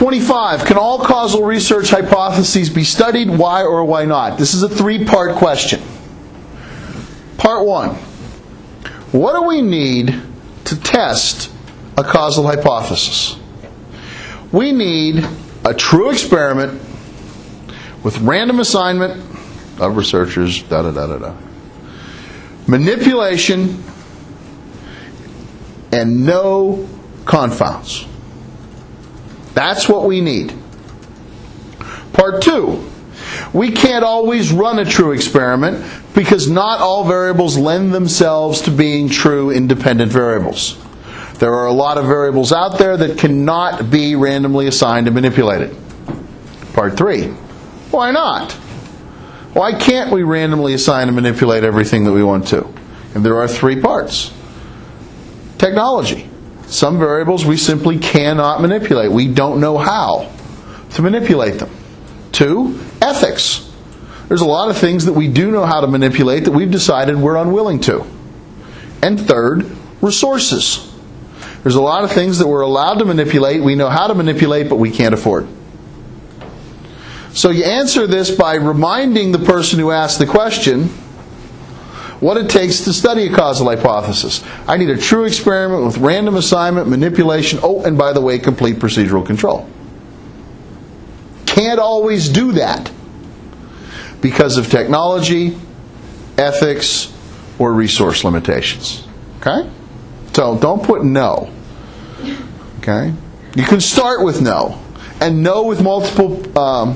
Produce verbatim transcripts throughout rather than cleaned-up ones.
twenty-five. Can all causal research hypotheses be studied? Why or why not? This is a three-part question. Part one. What do we need to test a causal hypothesis? We need a true experiment with random assignment of researchers, da da da da da, manipulation, and no confounds. That's what we need. Part two. We can't always run a true experiment because not all variables lend themselves to being true independent variables. There are a lot of variables out there that cannot be randomly assigned and manipulated. Part three. Why not? Why can't we randomly assign and manipulate everything that we want to? And there are three parts. Technology. Some variables we simply cannot manipulate. We don't know how to manipulate them. Two, ethics. There's a lot of things that we do know how to manipulate that we've decided we're unwilling to. And third, resources. There's a lot of things that we're allowed to manipulate, we know how to manipulate, but we can't afford. So you answer this by reminding the person who asked the question what it takes to study a causal hypothesis. I need a true experiment with random assignment, manipulation, oh, and by the way, complete procedural control. Can't always do that because of technology, ethics, or resource limitations. Okay? So don't put no. Okay? You can start with no. And no with multiple um,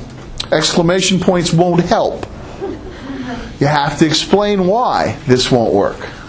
exclamation points won't help. You have to explain why this won't work.